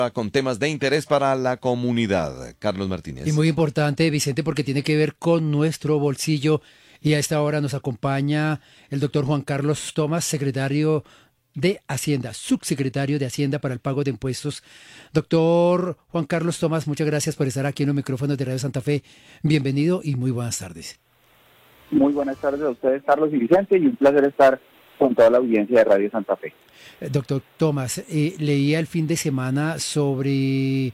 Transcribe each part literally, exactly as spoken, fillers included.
Con temas de interés para la comunidad. Carlos Martínez. Y muy importante, Vicente, porque tiene que ver con nuestro bolsillo. Y a esta hora nos acompaña el doctor Juan Carlos Tomás, secretario de Hacienda, subsecretario de Hacienda para el pago de impuestos. Doctor Juan Carlos Tomás, muchas gracias por estar aquí en los micrófonos de Radio Santa Fe. Bienvenido y muy buenas tardes. Muy buenas tardes a ustedes, Carlos y Vicente, y un placer estar con toda la audiencia de Radio Santa Fe. Doctor Tomás, eh, leía el fin de semana sobre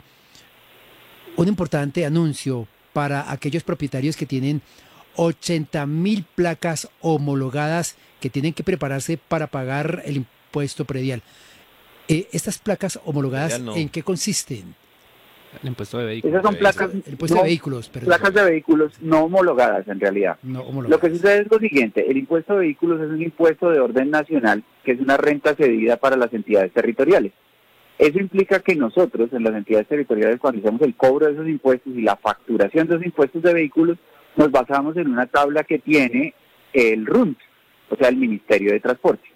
un importante anuncio para aquellos propietarios que tienen ochenta mil placas homologadas que tienen que prepararse para pagar el impuesto predial. Eh, ¿Estas placas homologadas no. en qué consisten? El impuesto de vehículos. Esas son placas, el impuesto no, de vehículos, perdón. placas de vehículos no homologadas en realidad. No homologadas. Lo que sucede es lo siguiente: el impuesto de vehículos es un impuesto de orden nacional, que es una renta cedida para las entidades territoriales. Eso implica que nosotros, en las entidades territoriales, cuando hacemos el cobro de esos impuestos y la facturación de esos impuestos de vehículos, nos basamos en una tabla que tiene el R U N T, o sea, el Ministerio de Transporte.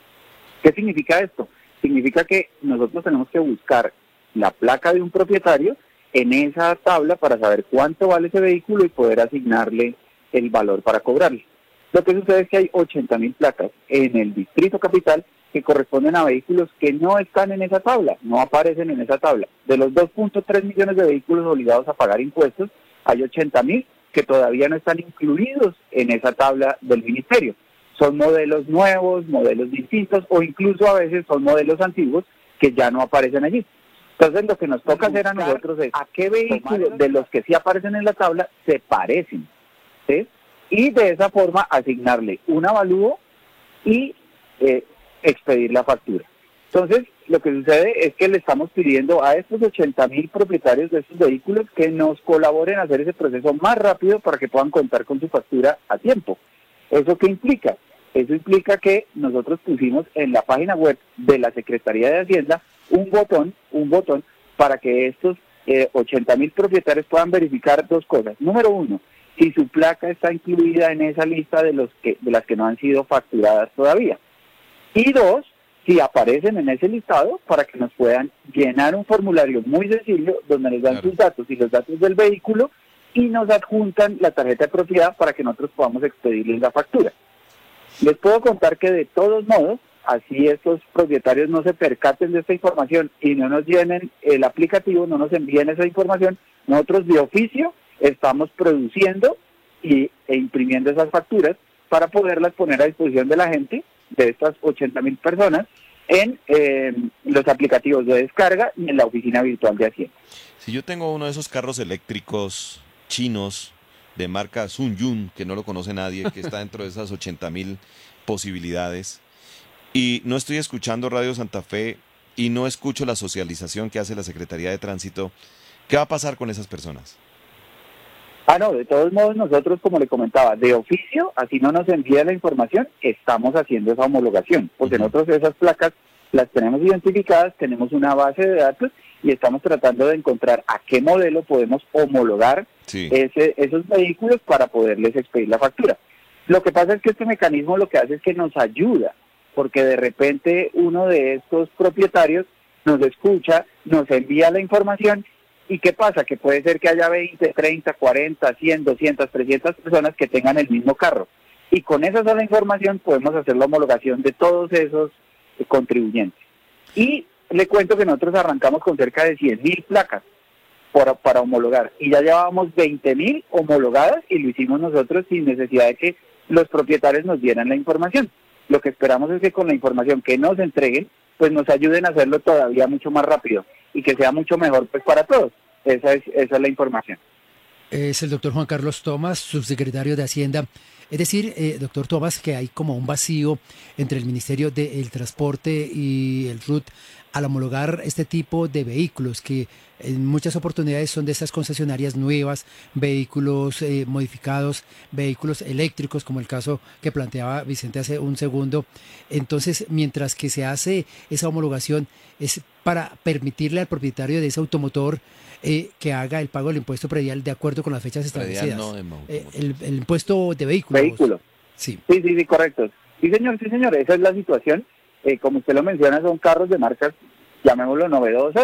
¿Qué significa esto? Significa que nosotros tenemos que buscar la placa de un propietario en esa tabla para saber cuánto vale ese vehículo y poder asignarle el valor para cobrarle. Lo que sucede es que hay ochenta mil placas en el Distrito Capital que corresponden a vehículos que no están en esa tabla, no aparecen en esa tabla. De los dos punto tres millones de vehículos obligados a pagar impuestos, hay ochenta mil que todavía no están incluidos en esa tabla del Ministerio. Son modelos nuevos, modelos distintos, o incluso a veces son modelos antiguos que ya no aparecen allí. Entonces lo que nos toca hacer a nosotros es a qué vehículos de los que sí aparecen en la tabla se parecen, ¿sí? Y de esa forma asignarle un avalúo y eh, expedir la factura. Entonces lo que sucede es que le estamos pidiendo a estos ochenta mil propietarios de estos vehículos que nos colaboren a hacer ese proceso más rápido para que puedan contar con su factura a tiempo. ¿Eso qué implica? Eso implica que nosotros pusimos en la página web de la Secretaría de Hacienda un botón, un botón para que estos eh, ochenta mil propietarios puedan verificar dos cosas. Número uno, si su placa está incluida en esa lista de los que de las que no han sido facturadas todavía. Y dos, si aparecen en ese listado, para que nos puedan llenar un formulario muy sencillo donde nos dan claro. sus datos y los datos del vehículo y nos adjuntan la tarjeta de propiedad para que nosotros podamos expedirles la factura. Les puedo contar que de todos modos, así estos propietarios no se percaten de esta información y no nos llenen el aplicativo, no nos envíen esa información, nosotros de oficio estamos produciendo y, e imprimiendo esas facturas para poderlas poner a disposición de la gente, de estas ochenta mil personas, en eh, los aplicativos de descarga y en la oficina virtual de Hacienda. Si yo tengo uno de esos carros eléctricos chinos de marca Sun Yun, que no lo conoce nadie, que está dentro de esas ochenta mil posibilidades, y no estoy escuchando Radio Santa Fe y no escucho la socialización que hace la Secretaría de Tránsito, ¿qué va a pasar con esas personas? Ah, no, de todos modos nosotros, como le comentaba, de oficio, así no nos envía la información, estamos haciendo esa homologación, porque uh-huh. nosotros esas placas las tenemos identificadas, tenemos una base de datos y estamos tratando de encontrar a qué modelo podemos homologar sí. ese, esos vehículos para poderles expedir la factura. Lo que pasa es que este mecanismo lo que hace es que nos ayuda, porque de repente uno de estos propietarios nos escucha, nos envía la información, ¿y qué pasa? Que puede ser que haya veinte, treinta, cuarenta, cien, doscientas, trescientas personas que tengan el mismo carro. Y con esa sola información podemos hacer la homologación de todos esos eh, contribuyentes. Y le cuento que nosotros arrancamos con cerca de cien mil placas para, para homologar. Y ya llevábamos veinte mil homologadas y lo hicimos nosotros sin necesidad de que los propietarios nos dieran la información. Lo que esperamos es que con la información que nos entreguen, pues nos ayuden a hacerlo todavía mucho más rápido y que sea mucho mejor pues para todos. Esa es, esa es la información. Es el doctor Juan Carlos Tomás, subsecretario de Hacienda. Es decir, eh, doctor Tomás, que hay como un vacío entre el Ministerio del Transporte y el R U T al homologar este tipo de vehículos que en muchas oportunidades son de estas concesionarias nuevas, vehículos eh, modificados, vehículos eléctricos, como el caso que planteaba Vicente hace un segundo. Entonces, mientras que se hace esa homologación, es para permitirle al propietario de ese automotor eh, que haga el pago del impuesto predial de acuerdo con las fechas establecidas. No, eh, el, el impuesto de vehículos. Vehículo. Sí. sí, sí, sí, correcto. Sí, señor, sí, señor, esa es la situación. Eh, como usted lo menciona, son carros de marcas, llamémoslo novedosas,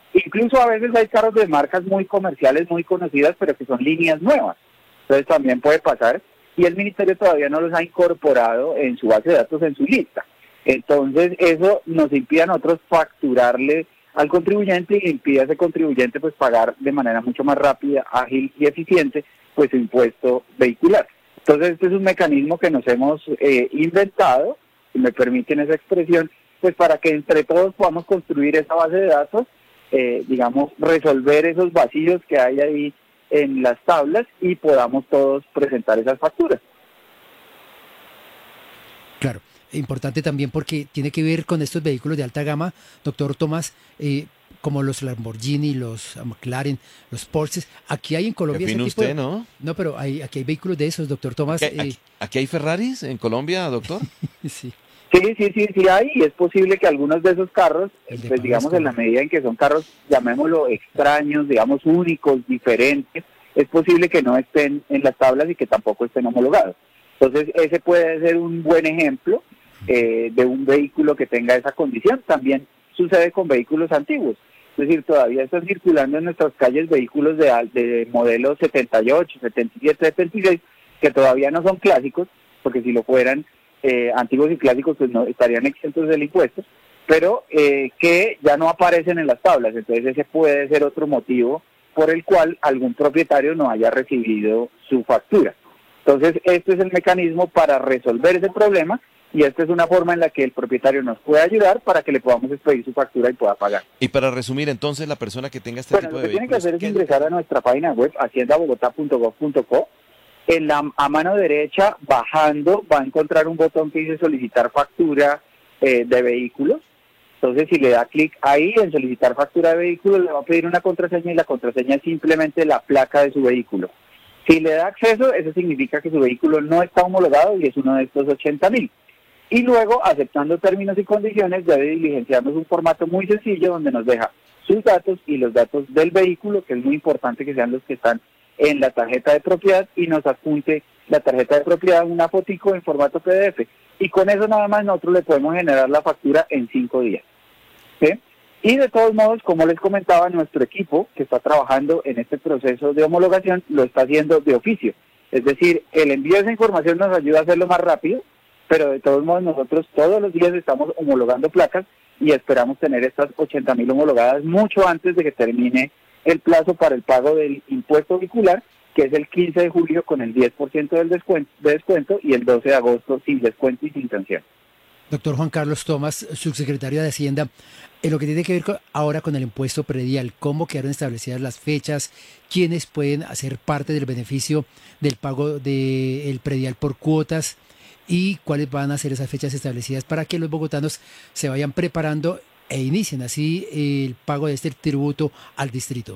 Incluso a veces hay carros de marcas muy comerciales, muy conocidas, pero que son líneas nuevas. Entonces también puede pasar, y el ministerio todavía no los ha incorporado en su base de datos, en su lista. Entonces eso nos impide a nosotros facturarle al contribuyente y impide a ese contribuyente pues pagar de manera mucho más rápida, ágil y eficiente pues su impuesto vehicular. Entonces este es un mecanismo que nos hemos eh, inventado, si me permiten esa expresión, pues para que entre todos podamos construir esa base de datos, eh, digamos, resolver esos vacíos que hay ahí en las tablas y podamos todos presentar esas facturas. Claro. Importante también porque tiene que ver con estos vehículos de alta gama, doctor Tomás, eh, como los Lamborghini, los McLaren, los Porsches. Aquí hay en Colombia ese tipo usted, de... ¿no? No, pero hay, aquí hay vehículos de esos, doctor Tomás. ¿Aquí, aquí, aquí hay Ferraris en Colombia, doctor? Sí. Sí, sí, sí, sí hay, y es posible que algunos de esos carros, pues digamos en la medida en que son carros, llamémoslo extraños, digamos únicos, diferentes, es posible que no estén en las tablas y que tampoco estén homologados. Entonces ese puede ser un buen ejemplo eh, de un vehículo que tenga esa condición. También sucede con vehículos antiguos, es decir, todavía están circulando en nuestras calles vehículos de, de modelos setenta y ocho, setenta y siete, setenta y seis, que todavía no son clásicos, porque si lo fueran eh, antiguos y clásicos pues no estarían exentos del impuesto, pero eh, que ya no aparecen en las tablas. Entonces ese puede ser otro motivo por el cual algún propietario no haya recibido su factura. Entonces este es el mecanismo para resolver ese problema, y esta es una forma en la que el propietario nos puede ayudar para que le podamos expedir su factura y pueda pagar. Y para resumir, entonces, la persona que tenga este bueno, tipo de vehículos... Bueno, lo que tiene que hacer es ingresar a nuestra página web, hacienda bogotá punto gov punto co. En la, a mano derecha, bajando, va a encontrar un botón que dice solicitar factura eh, de vehículos. Entonces, si le da clic ahí en solicitar factura de vehículos, le va a pedir una contraseña, y la contraseña es simplemente la placa de su vehículo. Si le da acceso, eso significa que su vehículo no está homologado y es uno de estos ochenta mil. Y luego, aceptando términos y condiciones, debe diligenciarnos un formato muy sencillo donde nos deja sus datos y los datos del vehículo, que es muy importante que sean los que están en la tarjeta de propiedad, y nos adjunte la tarjeta de propiedad, una fotico en formato P D F. Y con eso nada más nosotros le podemos generar la factura en cinco días. ¿Sí? Y de todos modos, como les comentaba, nuestro equipo que está trabajando en este proceso de homologación lo está haciendo de oficio. Es decir, el envío de esa información nos ayuda a hacerlo más rápido, pero de todos modos nosotros todos los días estamos homologando placas y esperamos tener estas ochenta mil homologadas mucho antes de que termine el plazo para el pago del impuesto vehicular, que es el quince de julio con el diez por ciento del descuento, de descuento y el doce de agosto sin descuento y sin sanción. Doctor Juan Carlos Tomás, subsecretario de Hacienda, en lo que tiene que ver con, ahora con el impuesto predial, ¿cómo quedaron establecidas las fechas? ¿Quiénes pueden hacer parte del beneficio del pago del predial por cuotas? ¿Y cuáles van a ser esas fechas establecidas para que los bogotanos se vayan preparando e inicien así el pago de este tributo al distrito?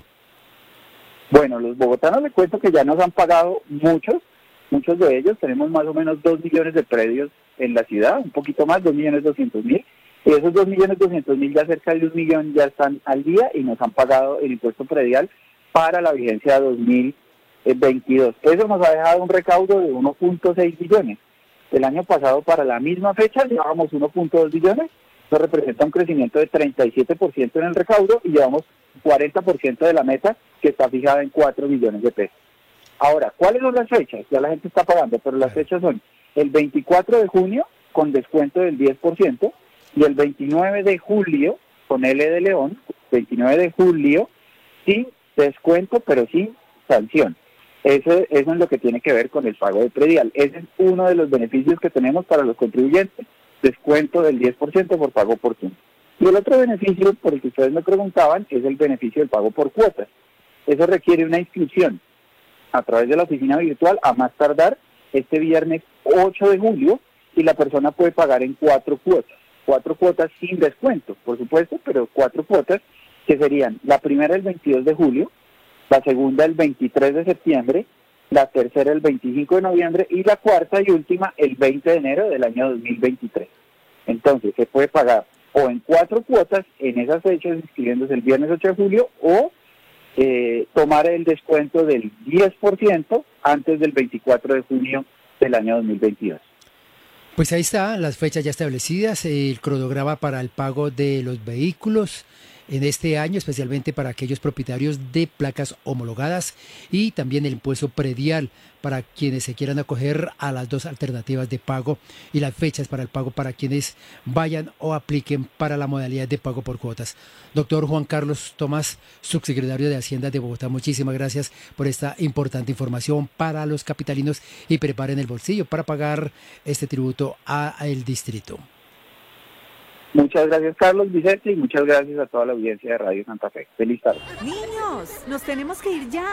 Bueno, los bogotanos les cuento que ya nos han pagado muchos, muchos de ellos. Tenemos más o menos dos millones de predios en la ciudad, un poquito más, dos millones doscientos mil. Y esos dos millones doscientos mil, ya cerca de un millón ya están al día y nos han pagado el impuesto predial para la vigencia dos mil veintidós. Eso nos ha dejado un recaudo de uno punto seis billones. El año pasado, para la misma fecha, llevábamos uno punto dos billones. Eso representa un crecimiento de treinta y siete por ciento en el recaudo y llevamos cuarenta por ciento de la meta, que está fijada en cuatro billones de pesos. Ahora, ¿cuáles son las fechas? Ya la gente está pagando, pero las fechas son el veinticuatro de junio con descuento del diez por ciento y el veintinueve de julio con L de León, veintinueve de julio sin descuento pero sin sanción. Eso, eso es lo que tiene que ver con el pago de predial. Ese es uno de los beneficios que tenemos para los contribuyentes, descuento del diez por ciento por pago oportuno. Y el otro beneficio por el que ustedes me preguntaban es el beneficio del pago por cuotas. Eso requiere una inscripción a través de la oficina virtual a más tardar este viernes ocho de julio, y la persona puede pagar en cuatro cuotas, cuatro cuotas sin descuento, por supuesto, pero cuatro cuotas que serían la primera el veintidós de julio, la segunda el veintitrés de septiembre, la tercera el veinticinco de noviembre y la cuarta y última el veinte de enero del año dos mil veintitrés. Entonces se puede pagar o en cuatro cuotas en esas fechas, inscribiéndose el viernes ocho de julio, o eh, tomar el descuento del diez por ciento antes del veinticuatro de junio del año dos mil veintidós. Pues ahí está, las fechas ya establecidas, el cronograma para el pago de los vehículos, en este año, especialmente para aquellos propietarios de placas homologadas, y también el impuesto predial para quienes se quieran acoger a las dos alternativas de pago y las fechas para el pago para quienes vayan o apliquen para la modalidad de pago por cuotas. Doctor Juan Carlos Tomás, subsecretario de Hacienda de Bogotá, muchísimas gracias por esta importante información para los capitalinos y preparen el bolsillo para pagar este tributo al distrito. Muchas gracias, Carlos, Vicente, y muchas gracias a toda la audiencia de Radio Santa Fe. Feliz tarde. Niños, nos tenemos que ir ya.